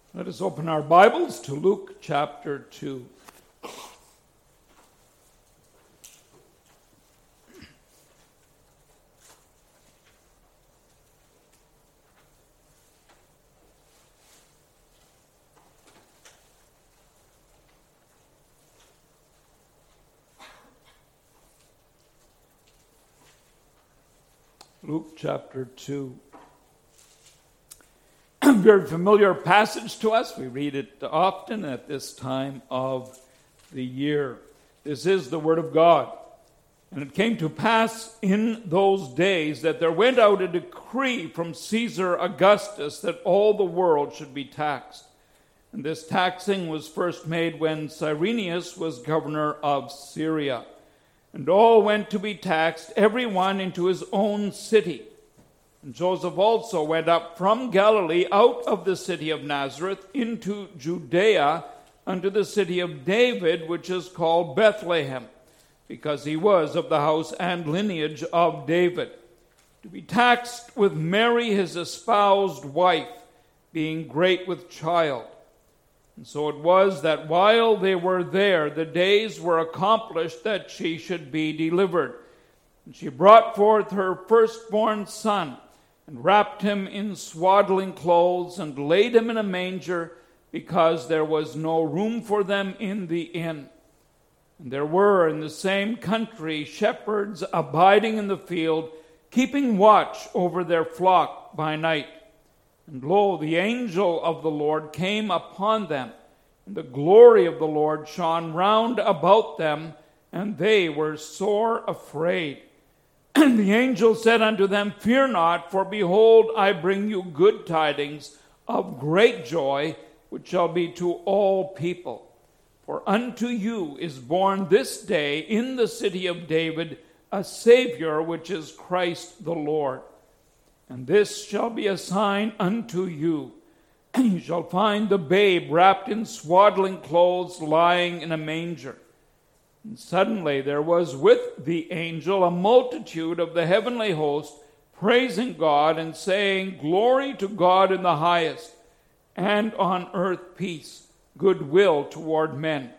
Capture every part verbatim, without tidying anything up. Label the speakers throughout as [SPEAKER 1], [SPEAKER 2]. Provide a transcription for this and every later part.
[SPEAKER 1] Let us open our Bibles to Luke chapter two. Luke chapter two. Very familiar passage to us. We read it often at this time of the year. This is the Word of God. And it came to pass in those days that there went out a decree from Caesar Augustus that all the world should be taxed. And this taxing was first made when Cyrenius was governor of Syria. And all went to be taxed, every one into his own city. And Joseph also went up from Galilee out of the city of Nazareth into Judea unto the city of David, which is called Bethlehem, because he was of the house and lineage of David, to be taxed with Mary his espoused wife, being great with child. And so it was that while they were there, the days were accomplished that she should be delivered. And she brought forth her firstborn son, and wrapped him in swaddling clothes, and laid him in a manger, because there was no room for them in the inn. And there were in the same country shepherds abiding in the field, keeping watch over their flock by night. And lo, the angel of the Lord came upon them, and the glory of the Lord shone round about them, and they were sore afraid. And the angel said unto them, Fear not, for behold, I bring you good tidings of great joy, which shall be to all people. For unto you is born this day in the city of David a Savior, which is Christ the Lord. And this shall be a sign unto you. You shall find the babe wrapped in swaddling clothes, lying in a manger. And suddenly there was with the angel a multitude of the heavenly host, praising God and saying, Glory to God in the highest, and on earth peace, goodwill toward men.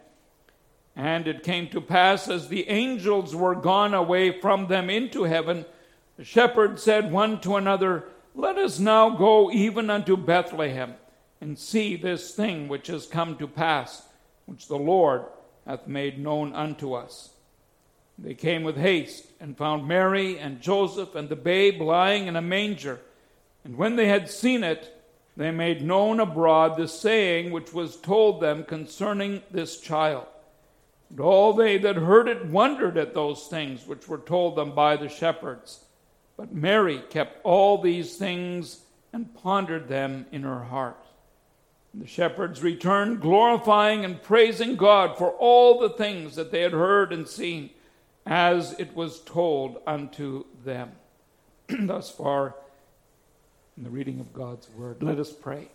[SPEAKER 1] And it came to pass, as the angels were gone away from them into heaven, the shepherds said one to another, Let us now go even unto Bethlehem, and see this thing which has come to pass, which the Lord hath made known unto us. They came with haste, and found Mary and Joseph and the babe lying in a manger. And when they had seen it, they made known abroad the saying which was told them concerning this child. And all they that heard it wondered at those things which were told them by the shepherds. But Mary kept all these things and pondered them in her heart. And the shepherds returned, glorifying and praising God for all the things that they had heard and seen, as it was told unto them. Thus far in the reading of God's word. Let us pray.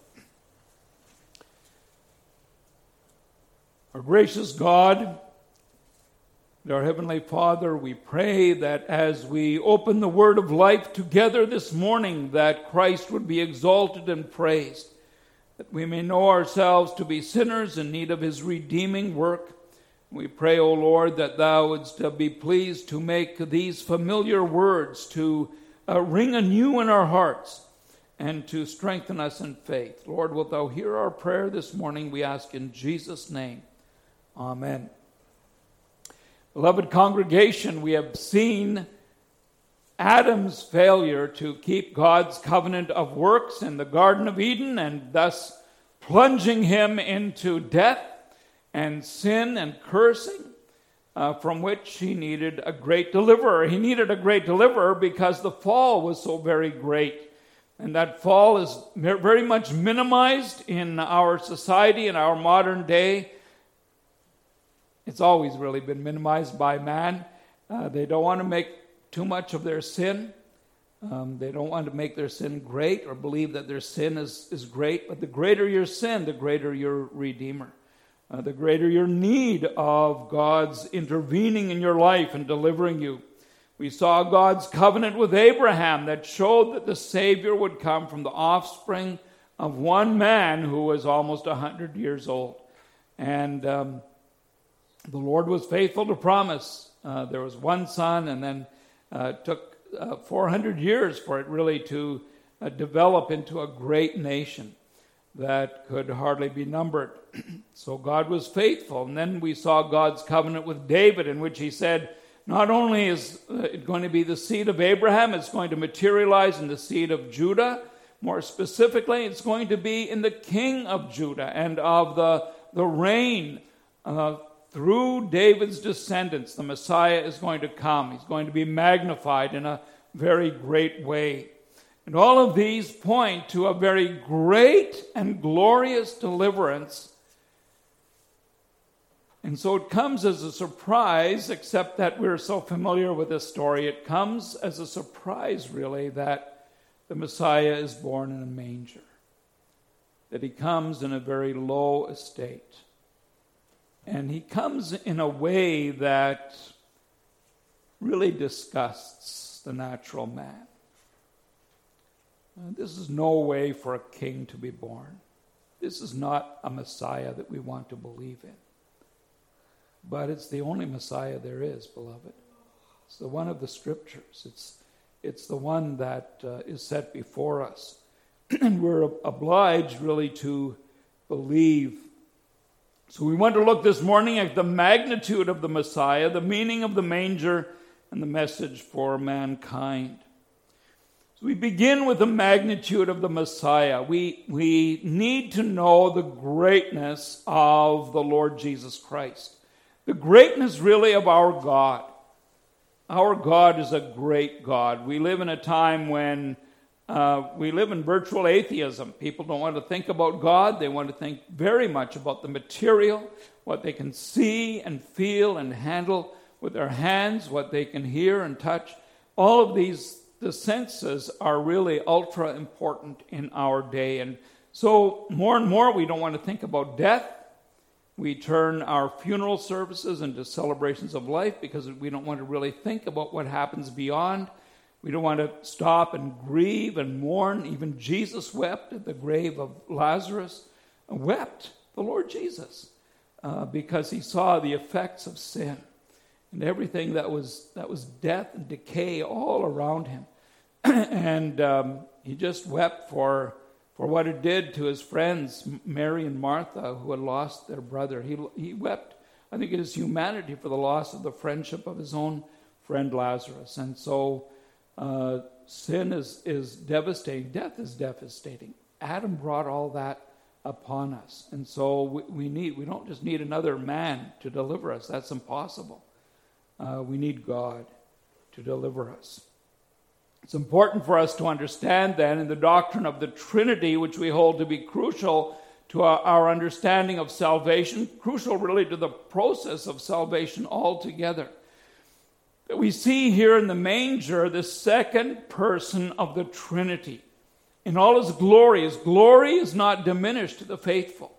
[SPEAKER 1] Our gracious God, and our Heavenly Father, we pray that as we open the word of life together this morning, that Christ would be exalted and praised, that we may know ourselves to be sinners in need of his redeeming work. We pray, O Lord, that thou wouldst be pleased to make these familiar words to uh, ring anew in our hearts and to strengthen us in faith. Lord, wilt thou hear our prayer this morning, we ask in Jesus' name. Amen. Beloved congregation, we have seen Adam's failure to keep God's covenant of works in the Garden of Eden, and thus plunging him into death and sin and cursing, uh, from which he needed a great deliverer. He needed a great deliverer because the fall was so very great. And that fall is very much minimized in our society, in our modern day. It's always really been minimized by man. Uh, they don't want to make too much of their sin. Um, they don't want to make their sin great or believe that their sin is, is great. But the greater your sin, the greater your Redeemer. Uh, the greater your need of God's intervening in your life and delivering you. We saw God's covenant with Abraham that showed that the Savior would come from the offspring of one man who was almost one hundred years old. And um, the Lord was faithful to promise. Uh, there was one son, and then uh, it took uh, four hundred years for it really to uh, develop into a great nation that could hardly be numbered. So God was faithful. And then we saw God's covenant with David, in which he said, not only is it going to be the seed of Abraham, it's going to materialize in the seed of Judah. More specifically, it's going to be in the king of Judah and of the, the reign uh, through David's descendants. The Messiah is going to come. He's going to be magnified in a very great way. And all of these point to a very great and glorious deliverance. And so it comes as a surprise, except that we're so familiar with this story. It comes as a surprise, really, that the Messiah is born in a manger. That he comes in a very low estate. And he comes in a way that really disgusts the natural man. Uh, this is no way for a king to be born. This is not a Messiah that we want to believe in. But it's the only Messiah there is, beloved. It's the one of the Scriptures. It's, it's the one that uh, is set before us. And we're obliged really to believe. So we want to look this morning at the magnitude of the Messiah, the meaning of the manger, and the message for mankind. So we begin with the magnitude of the Messiah. We, we need to know the greatness of the Lord Jesus Christ. The greatness really of our God. Our God is a great God. We live in a time when uh, we live in virtual atheism. People don't want to think about God. They want to think very much about the material, what they can see and feel and handle with their hands, what they can hear and touch. All of these, the senses are really ultra important in our day. And so more and more we don't want to think about death. We turn our funeral services into celebrations of life because we don't want to really think about what happens beyond. We don't want to stop and grieve and mourn. Even Jesus wept at the grave of Lazarus. Wept, the Lord Jesus, uh, because he saw the effects of sin and everything that was that was death and decay all around him. and um, he just wept for for what it did to his friends, Mary and Martha, who had lost their brother. He, he wept, I think, in his humanity for the loss of the friendship of his own friend Lazarus. And so uh, sin is, is devastating. Death is devastating. Adam brought all that upon us. And so we, we need, we don't just need another man to deliver us. That's impossible. Uh, we need God to deliver us. It's important for us to understand then in the doctrine of the Trinity, which we hold to be crucial to our, our understanding of salvation, crucial really to the process of salvation altogether. That we see here in the manger the second person of the Trinity. In all his glory, his glory is not diminished to the faithful.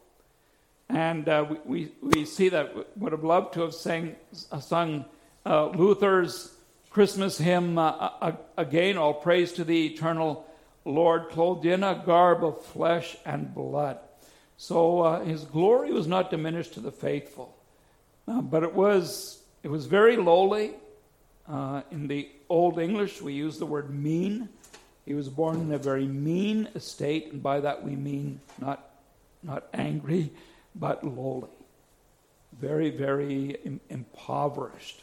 [SPEAKER 1] And uh, we, we, we see that. We would have loved to have sang, uh, sung uh, Luther's Christmas hymn uh, again, all praise to the eternal Lord, clothed in a garb of flesh and blood. So uh, his glory was not diminished to the faithful, uh, but it was it was very lowly. Uh, in the Old English, we use the word mean. He was born in a very mean estate, and by that we mean not not angry, but lowly. Very, very im- impoverished.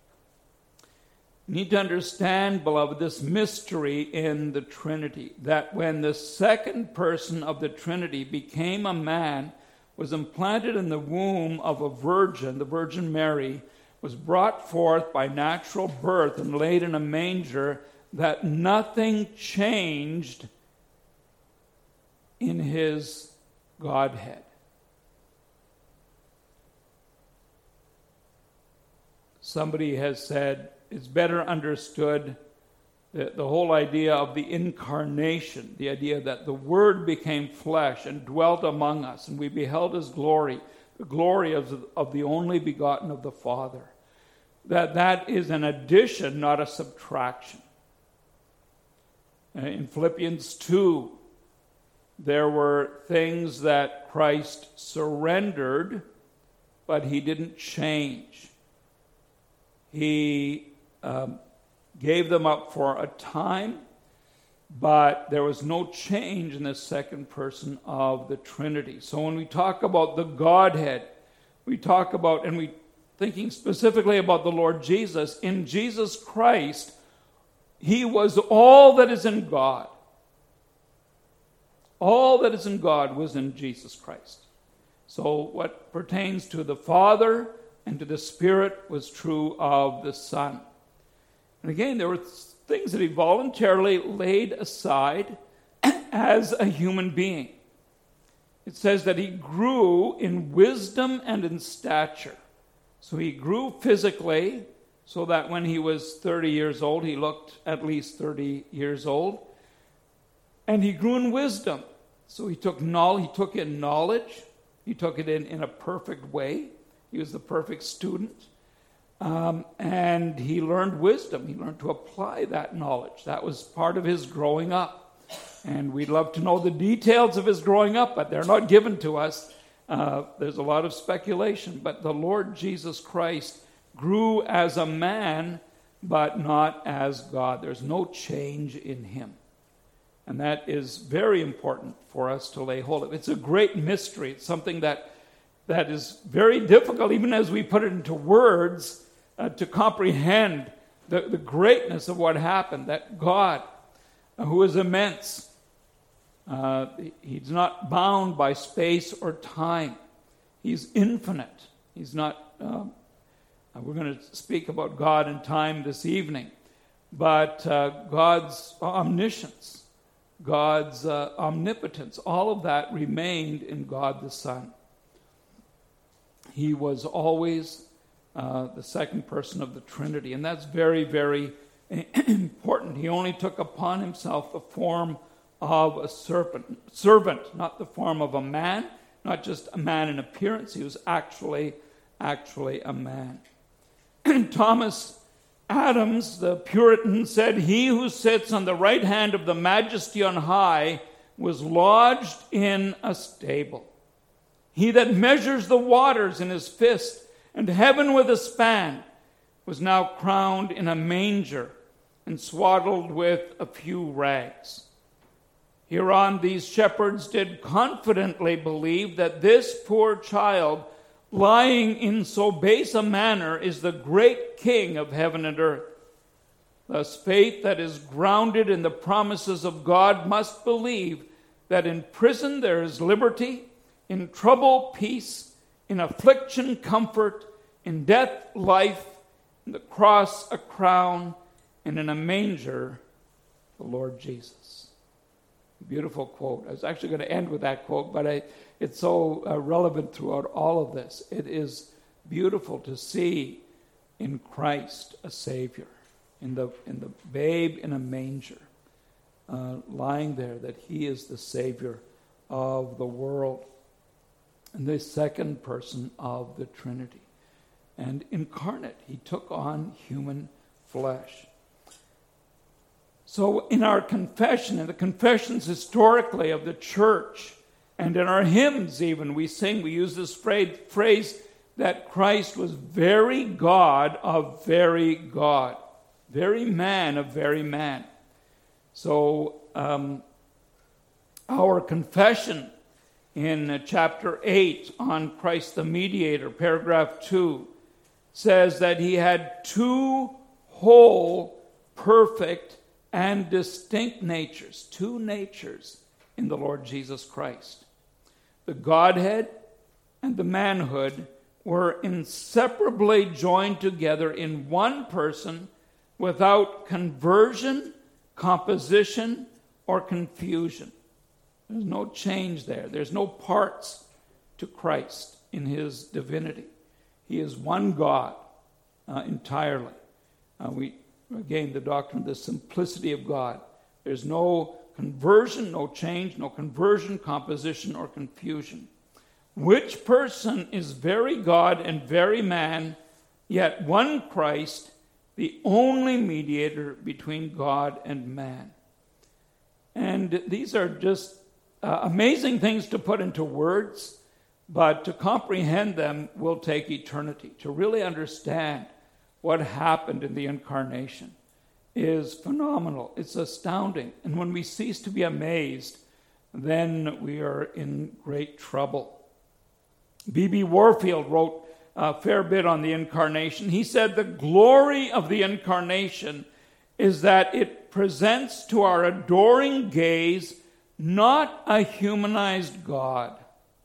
[SPEAKER 1] You need to understand, beloved, this mystery in the Trinity, that when the second person of the Trinity became a man, was implanted in the womb of a virgin, the Virgin Mary, was brought forth by natural birth and laid in a manger, that nothing changed in his Godhead. Somebody has said, it's better understood the, the whole idea of the incarnation, the idea that the Word became flesh and dwelt among us, and we beheld his glory, the glory of, of the only begotten of the Father. That that is an addition, not a subtraction. In Philippians two, There were things that Christ surrendered, but he didn't change. He um, gave them up for a time, but there was no change in the second person of the Trinity. So when we talk about the Godhead, we talk about, and we thinking specifically about the Lord Jesus, in Jesus Christ, he was all that is in God. All that is in God was in Jesus Christ. So what pertains to the Father and to the Spirit was true of the Son. And again, there were things that he voluntarily laid aside as a human being. It says that he grew in wisdom and in stature. So he grew physically, so that when he was thirty years old, he looked at least thirty years old. And he grew in wisdom. So he took knowledge, he took in knowledge. He took it in, in a perfect way. He was the perfect student. Um, and he learned wisdom. He learned to apply that knowledge. That was part of his growing up. And we'd love to know the details of his growing up, but they're not given to us. Uh, there's a lot of speculation. But the Lord Jesus Christ grew as a man, but not as God. There's no change in him. And that is very important for us to lay hold of. It's a great mystery. It's something that that is very difficult, even as we put it into words, uh, to comprehend the, the greatness of what happened. That God, uh, who is immense, uh, he's not bound by space or time. He's infinite. He's not... Uh, we're going to speak about God and time this evening. But uh, God's omniscience, God's uh, omnipotence, all of that remained in God the Son. He was always uh, the second person of the Trinity, and that's very, very important. He only took upon himself the form of a serpent, servant, not the form of a man, not just a man in appearance. He was actually, actually a man. Thomas Adams, the Puritan, said, "He who sits on the right hand of the Majesty on high was lodged in a stable. He that measures the waters in his fist and heaven with a span was now crowned in a manger and swaddled with a few rags." Hereon these shepherds did confidently believe that this poor child, lying in so base a manner, is the great King of heaven and earth. Thus faith that is grounded in the promises of God must believe that in prison there is liberty, in trouble peace, in affliction comfort, in death life, in the cross a crown, and in a manger the Lord Jesus. Beautiful quote. I was actually going to end with that quote, but I, it's so uh, relevant throughout all of this. It is beautiful to see in Christ a Savior, in the in the babe in a manger, uh, lying there, that he is the Savior of the world, and the second person of the Trinity. And incarnate, he took on human flesh. So in our confession, in the confessions historically of the church, and in our hymns even, we sing, we use this phrase, phrase that Christ was very God of very God, very man of very man. So um, our confession in uh, chapter eight on Christ the Mediator, paragraph two, says that he had two whole, perfect, and distinct natures, two natures in the Lord Jesus Christ. The Godhead and the manhood were inseparably joined together in one person without conversion, composition, or confusion. There's no change there. There's no parts to Christ in his divinity. He is one God uh, entirely. Uh, we Again, the doctrine of the simplicity of God. There's no conversion, no change, no conversion, composition, or confusion. Which person is very God and very man, yet one Christ, the only mediator between God and man. And these are just uh, amazing things to put into words, but to comprehend them will take eternity. To really understand what happened in the incarnation is phenomenal. It's astounding. And when we cease to be amazed, then we are in great trouble. B B Warfield wrote a fair bit on the incarnation. He said, the glory of the incarnation is that it presents to our adoring gaze not a humanized God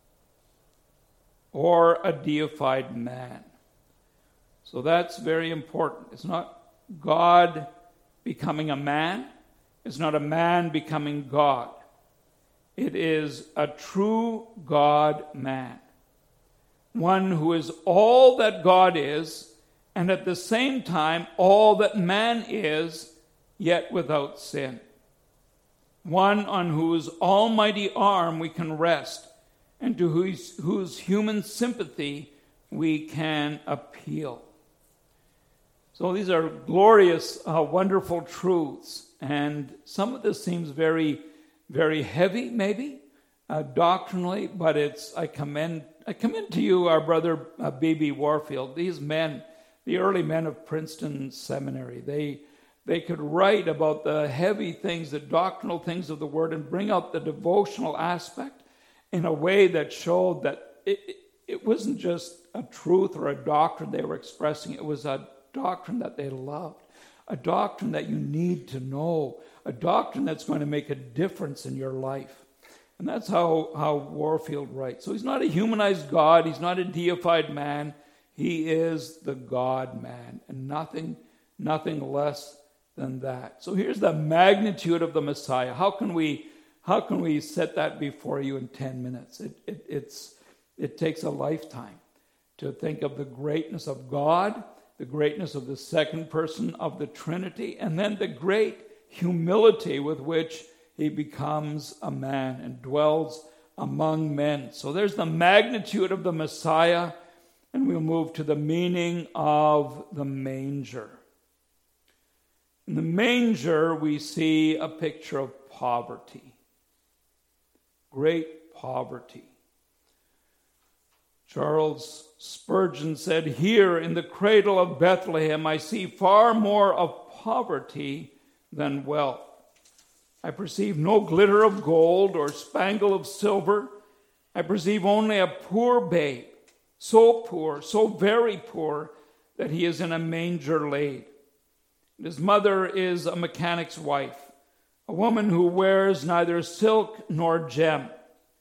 [SPEAKER 1] or a deified man. So that's very important. It's not God becoming a man. It's not a man becoming God. It is a true God-man. One who is all that God is, and at the same time all that man is, yet without sin. One on whose almighty arm we can rest, and to whose, whose human sympathy we can appeal. So these are glorious, uh, wonderful truths. And some of this seems very, very heavy, maybe, uh, doctrinally, but it's, I commend, I commend to you our brother uh, B B Warfield. These men, the early men of Princeton Seminary, they they could write about the heavy things, the doctrinal things of the Word, and bring out the devotional aspect in a way that showed that it, it, it wasn't just a truth or a doctrine they were expressing. It was a doctrine that they loved, a doctrine that you need to know, a doctrine that's going to make a difference in your life. And that's how, how Warfield writes. So he's not a humanized God. He's not a deified man. He is the God-man, and nothing, nothing less than that. So here's the magnitude of the Messiah. How can we, how can we set that before you in ten minutes? It, it, it's, it takes a lifetime to think of the greatness of God, the greatness of the second person of the Trinity, and then the great humility with which he becomes a man and dwells among men. So there's the magnitude of the Messiah, and we'll move to the meaning of the manger. In the manger, we see a picture of poverty, great poverty. Charles Spurgeon said, "Here in the cradle of Bethlehem, I see far more of poverty than wealth. I perceive no glitter of gold or spangle of silver. I perceive only a poor babe, so poor, so very poor, that he is in a manger laid. His mother is a mechanic's wife, a woman who wears neither silk nor gem.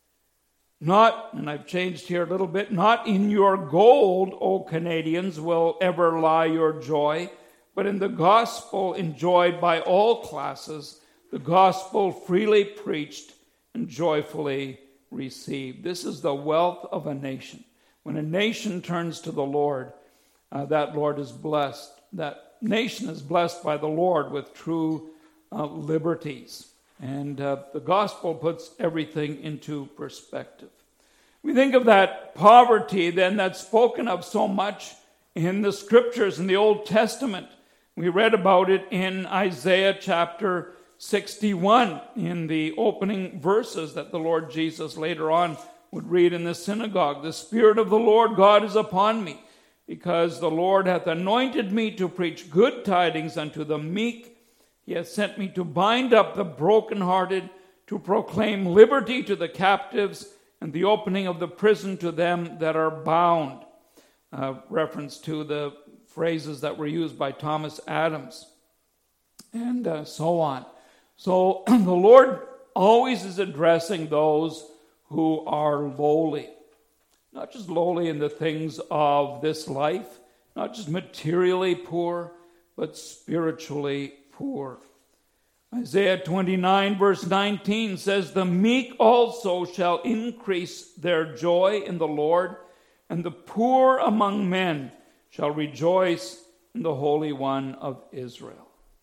[SPEAKER 1] Not, and I've changed here a little bit, not in your gold, O Canadians, will ever lie your joy, but in the gospel enjoyed by all classes, the gospel freely preached and joyfully received." This is the wealth of a nation. When a nation turns to the Lord, uh, that Lord is blessed. That nation is blessed by the Lord with true uh, liberties. And uh, the gospel puts everything into perspective. We think of that poverty then that's spoken of so much in the scriptures in the Old Testament. We read about it in Isaiah chapter sixty-one in the opening verses that the Lord Jesus later on would read in the synagogue. "The Spirit of the Lord God is upon me, because the Lord hath anointed me to preach good tidings unto the meek. He hath sent me to bind up the brokenhearted, to proclaim liberty to the captives, and the opening of the prison to them that are bound." Uh, reference to the phrases that were used by Thomas Adams, and uh, so on. So the Lord always is addressing those who are lowly. Not just lowly in the things of this life, not just materially poor, but spiritually poor. Isaiah twenty-nine verse nineteen says, "The meek also shall increase their joy in the Lord, and the poor among men shall rejoice in the Holy One of Israel."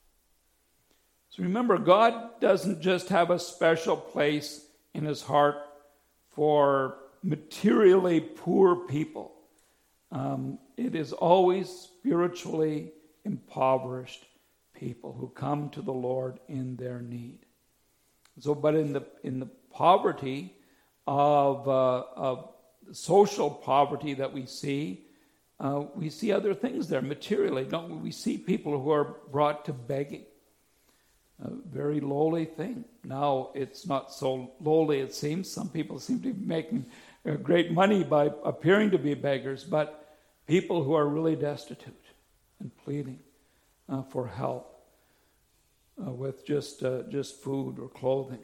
[SPEAKER 1] So remember, God doesn't just have a special place in his heart for materially poor people. Um, it is always spiritually impoverished people who come to the Lord in their need. So, but in the in the poverty, of, uh, of social poverty that we see, uh, we see other things there materially, don't we? We see people who are brought to begging. A very lowly thing. Now it's not so lowly, it seems. Some people seem to be making uh, great money by appearing to be beggars, but people who are really destitute and pleading uh, for help uh, with just uh, just food or clothing.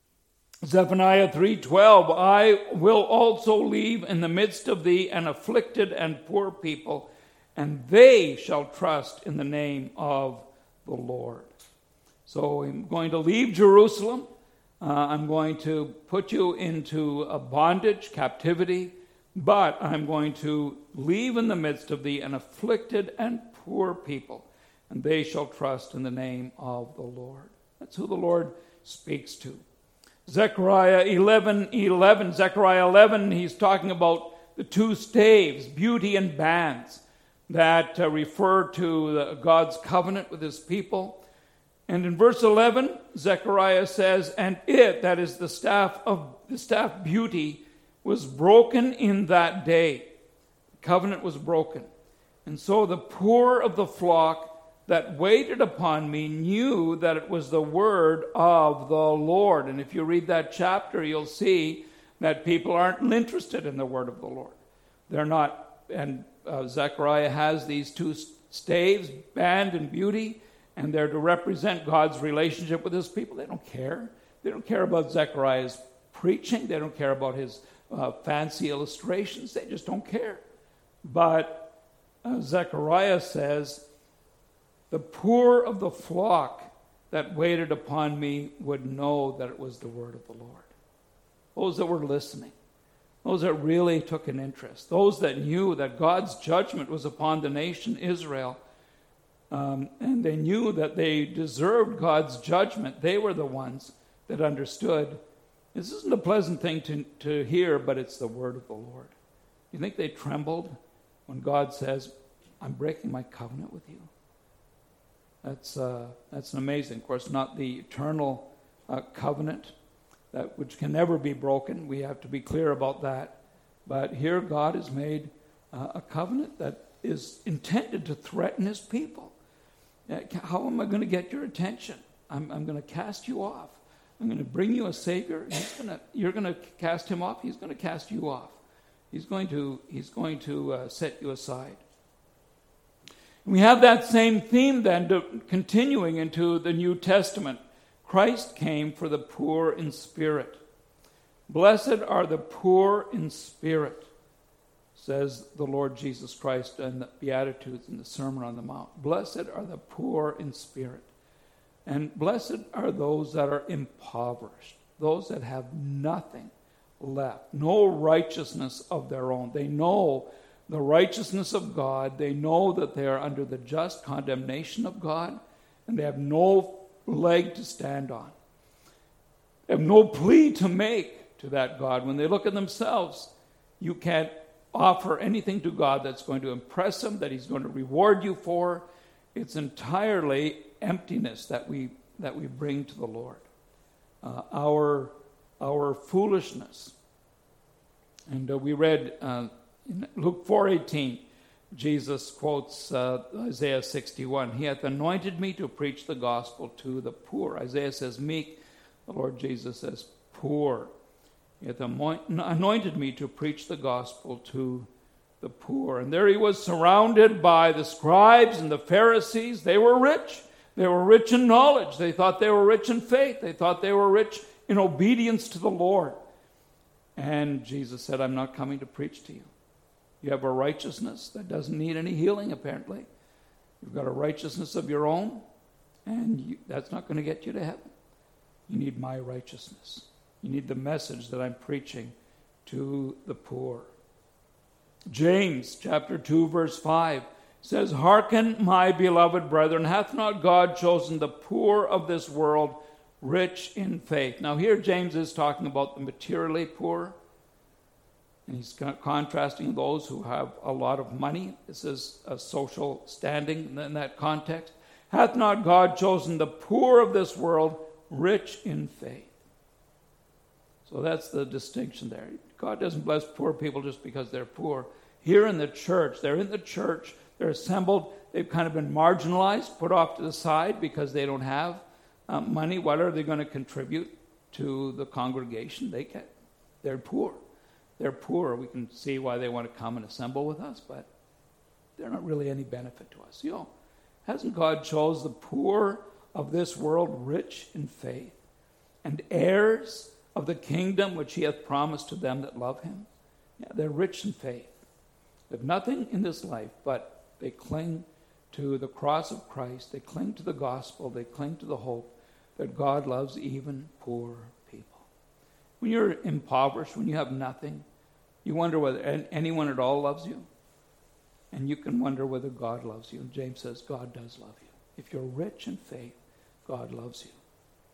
[SPEAKER 1] Zephaniah three twelve, I will also leave in the midst of thee an afflicted and poor people, and they shall trust in the name of the Lord. So I'm going to leave Jerusalem. Uh, I'm going to put you into a bondage, captivity, but I'm going to leave in the midst of thee an afflicted and poor people, and they shall trust in the name of the Lord. That's who the Lord speaks to. Zechariah eleven eleven. Zechariah eleven, he's talking about the two staves, beauty and bands, that uh, refer to the, God's covenant with his people. And in verse eleven, Zechariah says, and it, that is the staff of the staff beauty, was broken in that day. The covenant was broken. And so the poor of the flock that waited upon me knew that it was the word of the Lord. And if you read that chapter, you'll see that people aren't interested in the word of the Lord. They're not, and uh, Zechariah has these two staves, band and beauty, and they're to represent God's relationship with his people. They don't care. They don't care about Zechariah's preaching. They don't care about his uh, fancy illustrations. They just don't care. But uh, Zechariah says, the poor of the flock that waited upon me would know that it was the word of the Lord. Those that were listening. Those that really took an interest. Those that knew that God's judgment was upon the nation Israel. Um, and they knew that they deserved God's judgment. They were the ones that understood. This isn't a pleasant thing to, to hear, but it's the word of the Lord. You think they trembled when God says, I'm breaking my covenant with you? That's uh, that's amazing. Of course, not the eternal uh, covenant, that which can never be broken. We have to be clear about that. But here God has made uh, a covenant that is intended to threaten his people. How am I going to get your attention? I'm, I'm going to cast you off. I'm going to bring you a Savior. He's going to, you're going to cast him off. He's going to cast you off. He's going to, he's going to uh, set you aside. And we have that same theme then to, continuing into the New Testament. Christ came for the poor in spirit. Blessed are the poor in spirit, says the Lord Jesus Christ in the Beatitudes in the Sermon on the Mount. Blessed are the poor in spirit. And blessed are those that are impoverished, those that have nothing left, no righteousness of their own. They know the righteousness of God. They know that they are under the just condemnation of God, and they have no leg to stand on. They have no plea to make to that God. When they look at themselves, you can't offer anything to God that's going to impress him, that he's going to reward you for. It's entirely emptiness that we that we bring to the Lord. Uh, our our foolishness. And uh, we read uh, in Luke four eighteen, Jesus quotes uh, Isaiah sixty-one. He hath anointed me to preach the gospel to the poor. Isaiah says meek. The Lord Jesus says poor. He hath anointed me to preach the gospel to the poor. And there he was surrounded by the scribes and the Pharisees. They were rich. They were rich in knowledge. They thought they were rich in faith. They thought they were rich in obedience to the Lord. And Jesus said, I'm not coming to preach to you. You have a righteousness that doesn't need any healing, apparently. You've got a righteousness of your own, and you, that's not going to get you to heaven. You need my righteousness. You need the message that I'm preaching to the poor. James chapter two, verse five says, Hearken, my beloved brethren, hath not God chosen the poor of this world rich in faith? Now here James is talking about the materially poor, and he's contrasting those who have a lot of money. This is a social standing in that context. Hath not God chosen the poor of this world rich in faith? So that's the distinction there. God doesn't bless poor people just because they're poor. Here in the church, they're in the church, they're assembled, they've kind of been marginalized, put off to the side because they don't have um, money. What are they going to contribute to the congregation? They can. They're poor. They're poor. We can see why they want to come and assemble with us, but they're not really any benefit to us. You know, hasn't God chose the poor of this world rich in faith and heirs of the kingdom which he hath promised to them that love him? Yeah, they're rich in faith. They have nothing in this life, but they cling to the cross of Christ. They cling to the gospel. They cling to the hope that God loves even poor people. When you're impoverished, when you have nothing, you wonder whether anyone at all loves you. And you can wonder whether God loves you. And James says God does love you. If you're rich in faith, God loves you.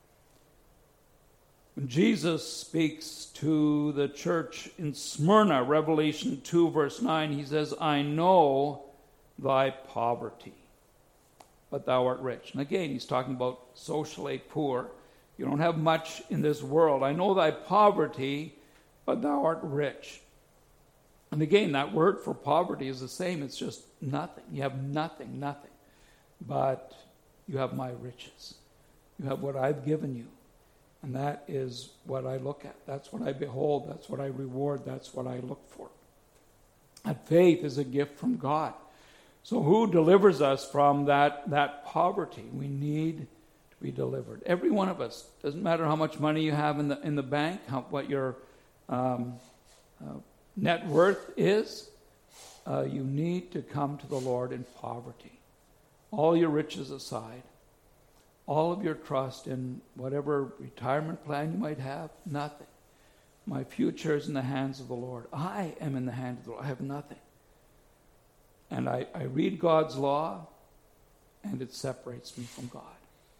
[SPEAKER 1] When Jesus speaks to the church in Smyrna, Revelation two, verse nine, he says, I know thy poverty, but thou art rich. And again, he's talking about socially poor. You don't have much in this world. I know thy poverty, but thou art rich. And again, that word for poverty is the same. It's just nothing. You have nothing, nothing. But you have my riches. You have what I've given you. And that is what I look at. That's what I behold. That's what I reward. That's what I look for. And faith is a gift from God. So who delivers us from that, that poverty? We need to be delivered. Every one of us. Doesn't matter how much money you have in the in the bank, how, what your um, uh, net worth is. Uh, you need to come to the Lord in poverty. All your riches aside. All of your trust in whatever retirement plan you might have, nothing. My future is in the hands of the Lord. I am in the hands of the Lord. I have nothing. And I, I read God's law, and it separates me from God.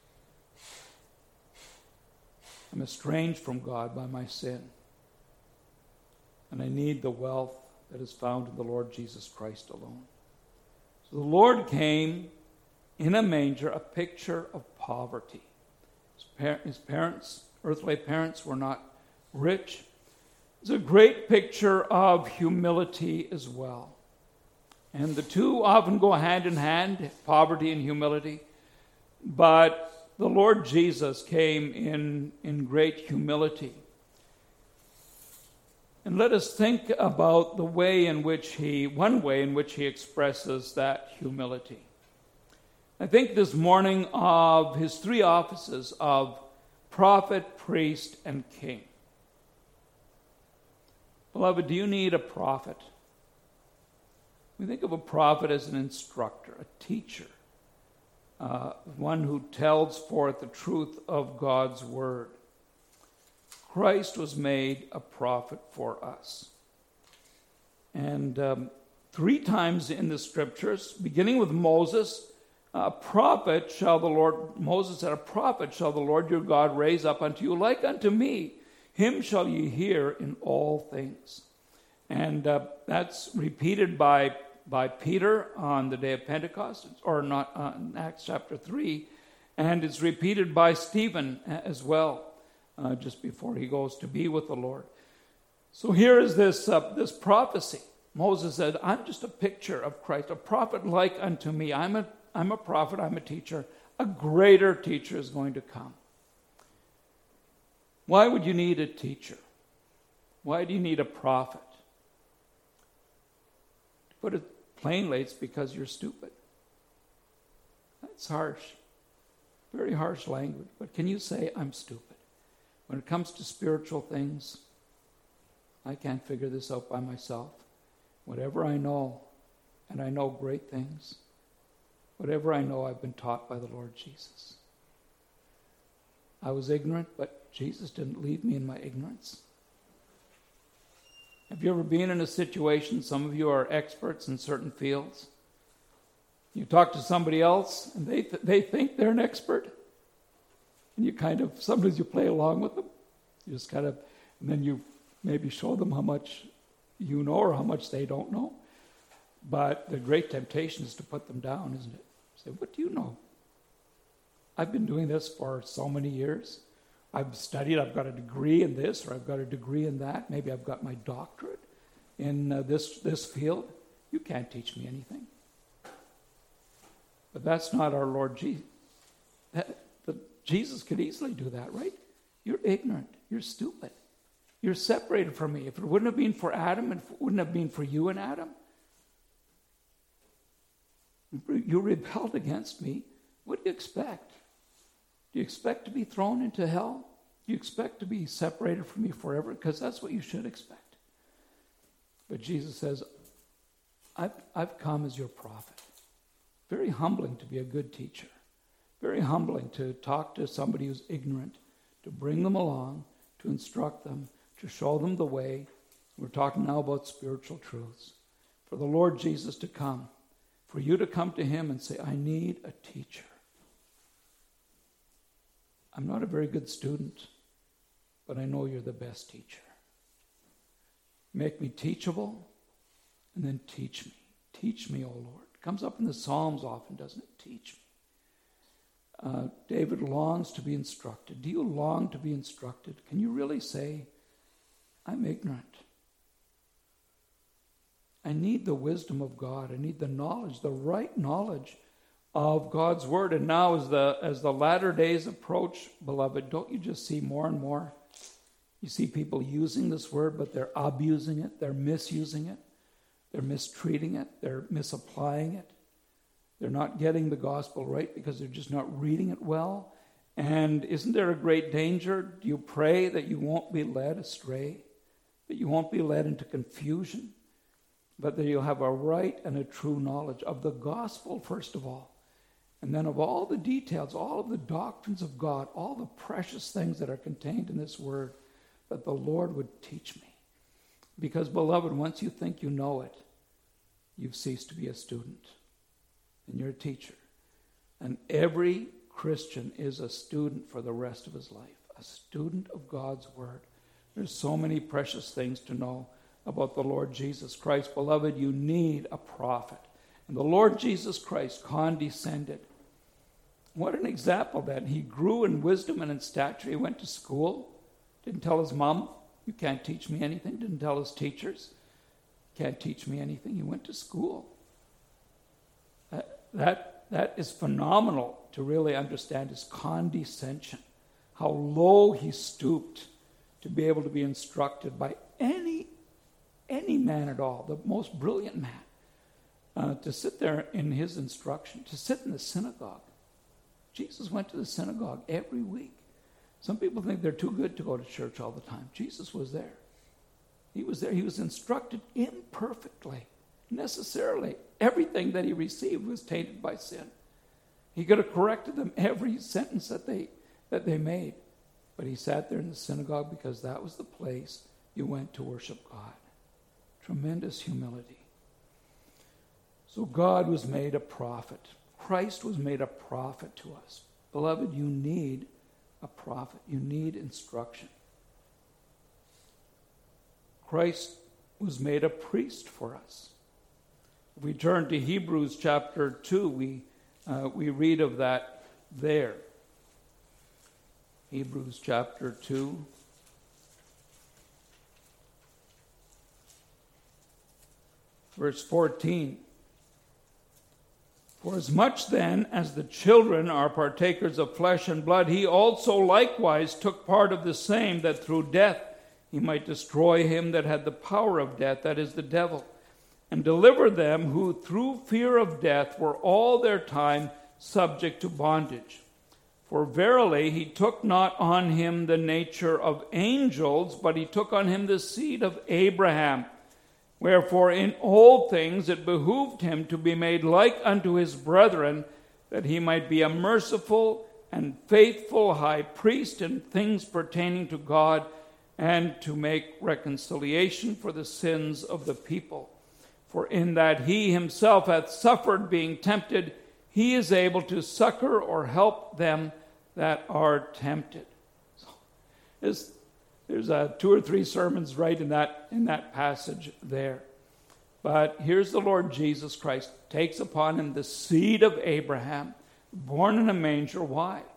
[SPEAKER 1] I'm estranged from God by my sin. And I need the wealth that is found in the Lord Jesus Christ alone. So the Lord came in a manger, a picture of poverty. His, par- his parents, earthly parents, were not rich. It's a great picture of humility as well. And the two often go hand in hand, poverty and humility. But the Lord Jesus came in, in great humility. And let us think about the way in which he, one way in which he expresses that humility. I think this morning of his three offices of prophet, priest, and king. Beloved, do you need a prophet? We think of a prophet as an instructor, a teacher, uh, one who tells forth the truth of God's word. Christ was made a prophet for us. And um, three times in the scriptures, beginning with Moses, a prophet shall the Lord, Moses said, a prophet shall the Lord your God raise up unto you, like unto me. Him shall ye hear in all things. And uh, that's repeated by, by Peter on the day of Pentecost, or not uh, in Acts chapter three. And it's repeated by Stephen as well, uh, just before he goes to be with the Lord. So here is this, uh, this prophecy. Moses said, I'm just a picture of Christ, a prophet like unto me. I'm a I'm a prophet, I'm a teacher. A greater teacher is going to come. Why would you need a teacher? Why do you need a prophet? To put it plainly, it's because you're stupid. That's harsh. Very harsh language. But can you say, I'm stupid? When it comes to spiritual things, I can't figure this out by myself. Whatever I know, and I know great things, whatever I know, I've been taught by the Lord Jesus. I was ignorant, but Jesus didn't leave me in my ignorance. Have you ever been in a situation, some of you are experts in certain fields. You talk to somebody else, and they th- they think they're an expert. And you kind of, sometimes you play along with them. You just kind of, and then you maybe show them how much you know or how much they don't know. But the great temptation is to put them down, isn't it? Say, what do you know? I've been doing this for so many years. I've studied, I've got a degree in this, or I've got a degree in that. Maybe I've got my doctorate in uh, this, this field. You can't teach me anything. But that's not our Lord Jesus. That, the, Jesus could easily do that, right? You're ignorant. You're stupid. You're separated from me. If it wouldn't have been for Adam, and if it wouldn't have been for you and Adam, you rebelled against me. What do you expect? Do you expect to be thrown into hell? Do you expect to be separated from me forever? Because that's what you should expect. But Jesus says, I've, I've come as your prophet. Very humbling to be a good teacher. Very humbling to talk to somebody who's ignorant, to bring them along, to instruct them, to show them the way. We're talking now about spiritual truths. For the Lord Jesus to come, for you to come to him and say, I need a teacher. I'm not a very good student, but I know you're the best teacher. Make me teachable, and then teach me. Teach me, O Lord. It comes up in the Psalms often, doesn't it? Teach me. Uh, David longs to be instructed. Do you long to be instructed? Can you really say, I'm ignorant? I need the wisdom of God. I need the knowledge, the right knowledge of God's word. And now as the as the latter days approach, beloved, don't you just see more and more? You see people using this word, but they're abusing it, they're misusing it, they're mistreating it, they're misapplying it. They're not getting the gospel right because they're just not reading it well. And isn't there a great danger? Do you pray that you won't be led astray, that you won't be led into confusion, but that you'll have a right and a true knowledge of the gospel, first of all, and then of all the details, all of the doctrines of God, all the precious things that are contained in this word, that the Lord would teach me. Because, beloved, once you think you know it, you've ceased to be a student. And you're a teacher. And every Christian is a student for the rest of his life, a student of God's word. There's so many precious things to know about the Lord Jesus Christ. Beloved, you need a prophet. And the Lord Jesus Christ condescended. What an example then. He grew in wisdom and in stature. He went to school. Didn't tell his mom, you can't teach me anything. Didn't tell his teachers, can't teach me anything. He went to school. That, that, that is phenomenal to really understand his condescension. How low he stooped to be able to be instructed by any, any man at all, the most brilliant man. Uh, to sit there in his instruction, to sit in the synagogue. Jesus went to the synagogue every week. Some people think they're too good to go to church all the time. Jesus was there. He was there. He was instructed imperfectly, necessarily. Everything that he received was tainted by sin. He could have corrected them every sentence that they that they made. But he sat there in the synagogue because that was the place you went to worship God. Tremendous humility. So God was made a prophet. Christ was made a prophet to us. Beloved, you need a prophet. You need instruction. Christ was made a priest for us. If we turn to Hebrews chapter two, we, uh, we read of that there. Hebrews chapter two. Verse fourteen. For as much then as the children are partakers of flesh and blood, he also likewise took part of the same, that through death he might destroy him that had the power of death, that is, the devil, and deliver them who through fear of death were all their time subject to bondage. For verily he took not on him the nature of angels, but he took on him the seed of Abraham. Wherefore in all things it behooved him to be made like unto his brethren, that he might be a merciful and faithful high priest in things pertaining to God, and to make reconciliation for the sins of the people. For in that he himself hath suffered being tempted, he is able to succor or help them that are tempted. So, there's, there's uh, two or three sermons right in that, in that passage there. But here's the Lord Jesus Christ, takes upon him the seed of Abraham, born in a manger. Why?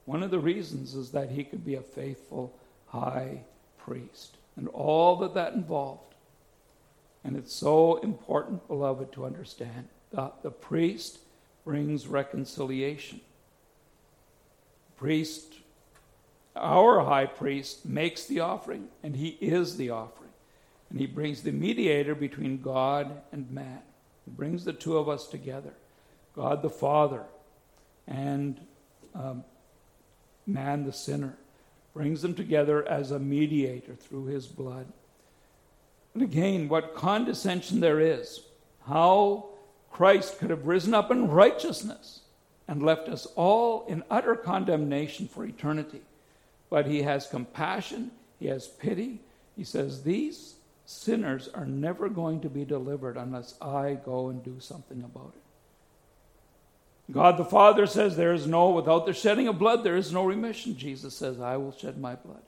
[SPEAKER 1] One of the reasons is that he could be a faithful high priest and all that that involved. And it's so important, beloved, to understand that the priest brings reconciliation. Priest, our high priest, makes the offering, and he is the offering. And he brings the mediator between God and man. He brings the two of us together, God the Father and um, man the sinner. Brings them together as a mediator through his blood. And again, what condescension there is. How Christ could have risen up in righteousness and left us all in utter condemnation for eternity. But he has compassion, he has pity. He says, these sinners are never going to be delivered unless I go and do something about it. God the Father says there is no, without the shedding of blood, there is no remission. Jesus says, I will shed my blood.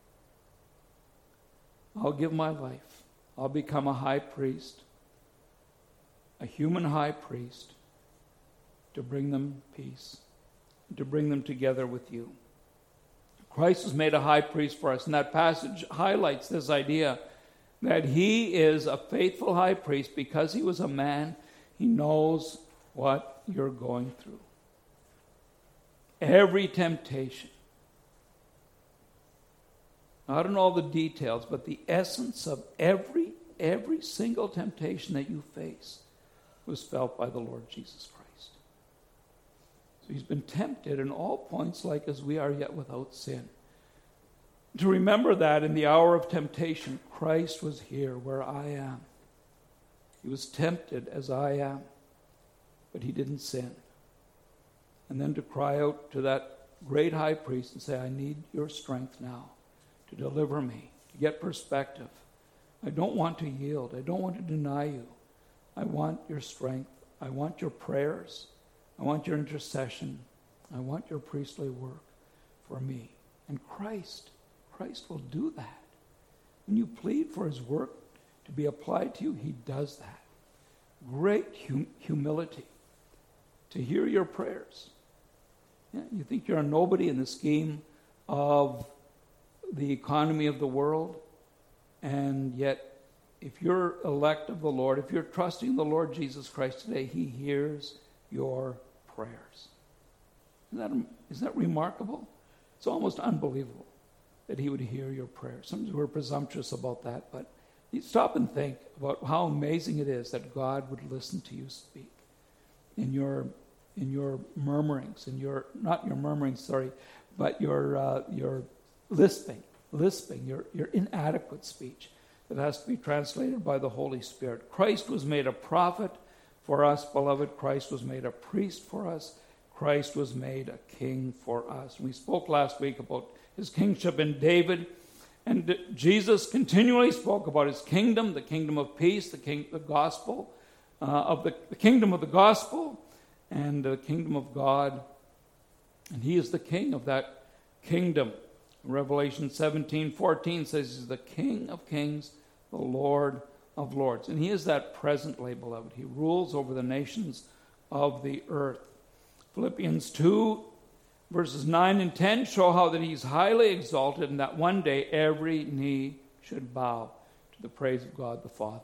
[SPEAKER 1] I'll give my life. I'll become a high priest, a human high priest, to bring them peace, to bring them together with you. Christ was made a high priest for us, and that passage highlights this idea that he is a faithful high priest because he was a man. He knows what you're going through. Every temptation. Not in all the details, but the essence of every, every single temptation that you face was felt by the Lord Jesus Christ. So he's been tempted in all points like as we are, yet without sin. To remember that in the hour of temptation, Christ was here where I am. He was tempted as I am, but he didn't sin. And then to cry out to that great high priest and say, I need your strength now to deliver me, to get perspective. I don't want to yield. I don't want to deny you. I want your strength. I want your prayers. I want your intercession. I want your priestly work for me. And Christ, Christ will do that. When you plead for his work to be applied to you, he does that. Great hum- humility to hear your prayers. Yeah, you think you're a nobody in the scheme of the economy of the world, and yet if you're elect of the Lord, if you're trusting the Lord Jesus Christ today, he hears your prayers. Isn't that, isn't that remarkable? It's almost unbelievable that he would hear your prayers. Sometimes we're presumptuous about that, but you stop and think about how amazing it is that God would listen to you speak in your in your murmurings, in your not your murmurings, sorry, but your uh, your lisping, lisping, your your inadequate speech that has to be translated by the Holy Spirit. Christ was made a prophet for us, beloved. Christ was made a priest for us. Christ was made a king for us. We spoke last week about his kingship in David, and Jesus continually spoke about his kingdom, the kingdom of peace, the king, the gospel uh, of the, the kingdom of the gospel, and the kingdom of God. And he is the king of that kingdom. Revelation seventeen fourteen says he's the King of kings, the Lord of lords. And he is that presently, beloved. He rules over the nations of the earth. Philippians two, verses nine and ten show how that he's highly exalted and that one day every knee should bow to the praise of God the Father.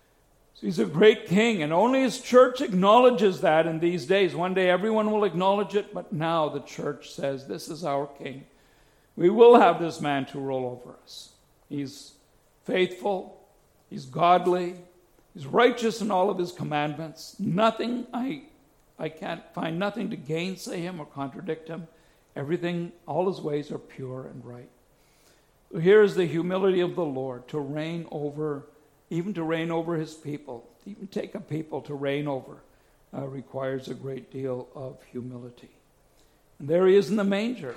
[SPEAKER 1] So he's a great king, and only his church acknowledges that in these days. One day everyone will acknowledge it, but now the church says, this is our king. We will have this man to rule over us. He's faithful, he's godly, he's righteous in all of his commandments. Nothing, I, I can't find nothing to gainsay him or contradict him. Everything, all his ways are pure and right. So here is the humility of the Lord to reign over, even to reign over his people. Even take a people to reign over uh, requires a great deal of humility. And there he is in the manger.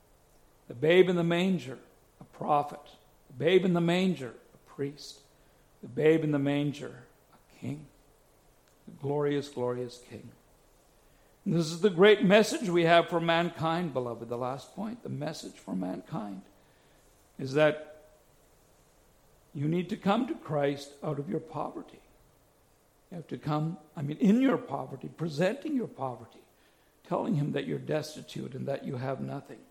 [SPEAKER 1] The babe in the manger, a prophet. The babe in the manger, a priest. The babe in the manger, a king. A glorious, glorious king. And this is the great message we have for mankind, beloved. The last point, the message for mankind, is that you need to come to Christ out of your poverty. You have to come, I mean, in your poverty, presenting your poverty, telling him that you're destitute and that you have nothing.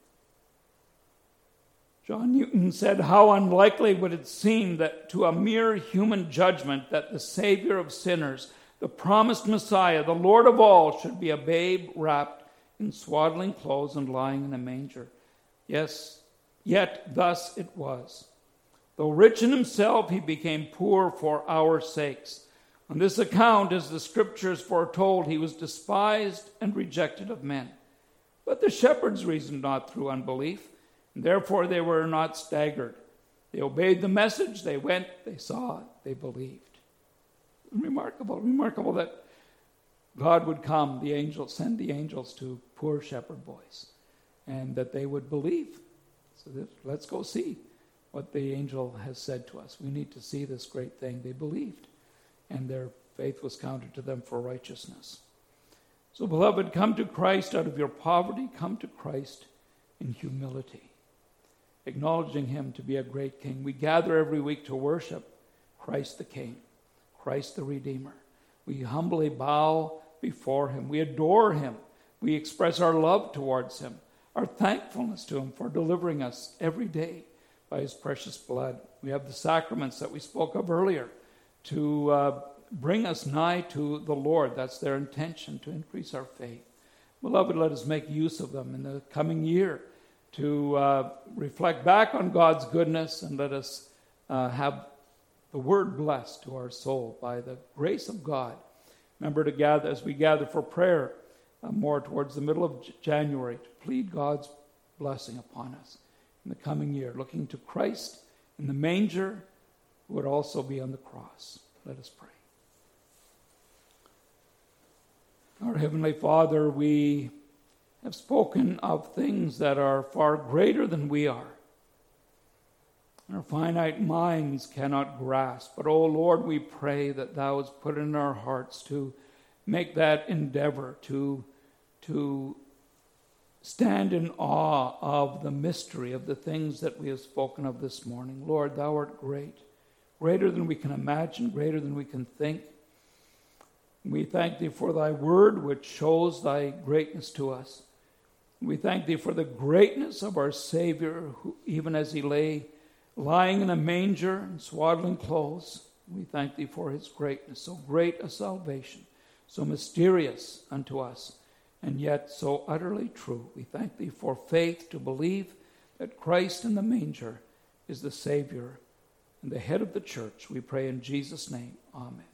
[SPEAKER 1] John Newton said, "How unlikely would it seem that to a mere human judgment that the Savior of sinners, the promised Messiah, the Lord of all, should be a babe wrapped in swaddling clothes and lying in a manger. Yes, yet thus it was. Though rich in himself, he became poor for our sakes. On this account, as the Scriptures foretold, he was despised and rejected of men. But the shepherds reasoned not through unbelief, and therefore they were not staggered. They obeyed the message, they went, they saw, they believed." Remarkable, remarkable that God would come, the angels, send the angels to poor shepherd boys, and that they would believe. So this, let's go see what the angel has said to us. We need to see this great thing. They believed, and their faith was counted to them for righteousness. So, beloved, come to Christ out of your poverty. Come to Christ in humility, acknowledging him to be a great king. We gather every week to worship Christ the King, Christ the Redeemer. We humbly bow before him. We adore him. We express our love towards him, our thankfulness to him for delivering us every day by his precious blood. We have the sacraments that we spoke of earlier to uh, bring us nigh to the Lord. That's their intention, to increase our faith. Beloved, let us make use of them in the coming year to uh, reflect back on God's goodness, and let us uh, have the word blessed to our soul by the grace of God. Remember to gather, as we gather for prayer uh, more towards the middle of J- January, to plead God's blessing upon us in the coming year, looking to Christ in the manger, who would also be on the cross. Let us pray. Our Heavenly Father, we have spoken of things that are far greater than we are. Our finite minds cannot grasp. But, O Lord, we pray that thou hast put in our hearts to make that endeavor, to, to stand in awe of the mystery of the things that we have spoken of this morning. Lord, thou art great, greater than we can imagine, greater than we can think. We thank thee for thy word, which shows thy greatness to us. We thank thee for the greatness of our Savior, who, even as he lay lying in a manger in swaddling clothes, we thank thee for his greatness, so great a salvation, so mysterious unto us, and yet so utterly true. We thank thee for faith to believe that Christ in the manger is the Savior and the head of the church. We pray in Jesus' name. Amen.